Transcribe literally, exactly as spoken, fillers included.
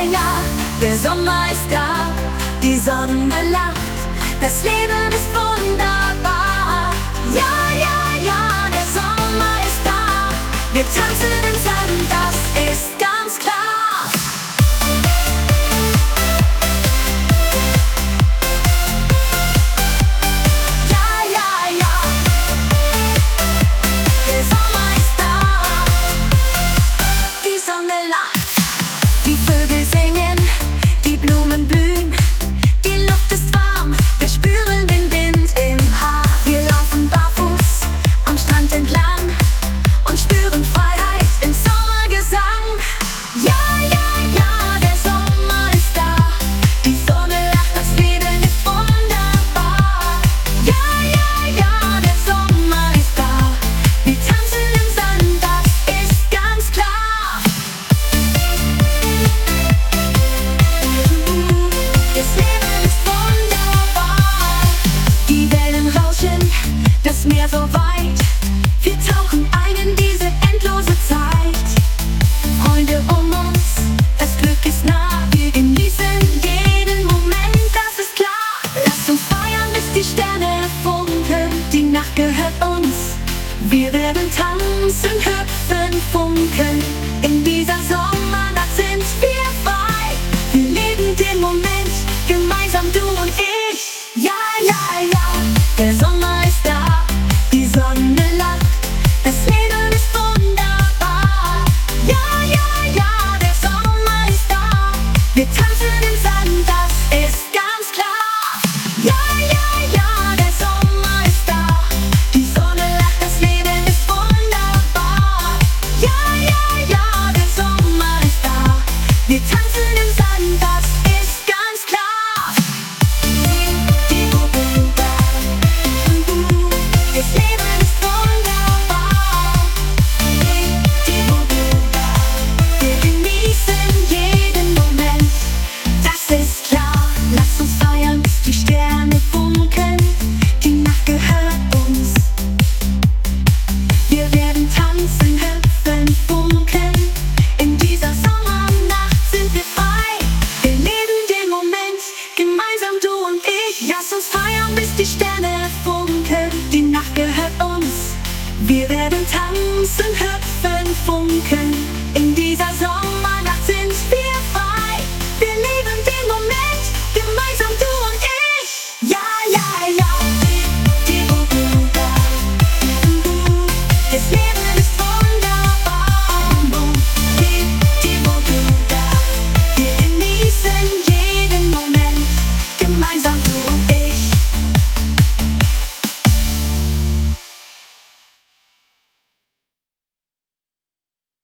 ja, ja, der Sommer ist da, die Sonne lacht, das Leben ist wunderbar. Ja, ja, ja, der Sommer ist da, wir tanzen im Sand, das ist ganz klar. Ja, ja, ja, der Sommer ist da, die Sonne lacht, die Vögel singen, die Blumen blühen, die Luft ist warm, wir spüren den Wind im Haar. Wir laufen barfuß am Strand entlang und spüren Freiheit im Sommergesang. Ja, ja, ja, der Sommer ist da, die Sonne lacht, das Leben ist wunderbar. Ja, ja, ja, der Sommer ist da, wir tanzen im Sand, das ist ganz klar. Das Leben ist wunderbar, die Wellen rauschen, das Meer so weit, wir tauchen ein in diese endlose Zeit. Freunde um uns, das Glück ist nah, wir genießen jeden Moment, das ist klar. Lasst uns feiern, bis die Sterne funkeln, die Nacht gehört uns. Wir werden tanzen, hüpfen, funkeln, in dieser Sommernacht sind wir frei. Wir leben den Moment, gemeinsam du und ich. Ja, ja, ja, der Sommer ist da, die Sonne lacht, das Leben ist wunderbar. Ja, ja, ja, der Sommer ist da, wir tanzen im Sand, das ist ganz klar. Ja, ja, ja, der Sommer ist da, die Sonne lacht, das Leben ist wunderbar. Ja, ja, ja, der Sommer ist da, wir tanzen im Sand, das ist ganz klar. Das Leben ist wunderbar. Wir genießen jeden Moment, das ist klar. Lass uns feiern, bis die Sterne funkeln, die Nacht gehört uns. Wir werden tanzen, hüpfen, funkeln, in dieser Sommernacht sind wir frei. Wir leben den Moment, gemeinsam du und ich. Lass uns feiern, bis die Sterne funkeln, die Nacht gehört uns. Wir werden tanzen, hüpfen, funkeln,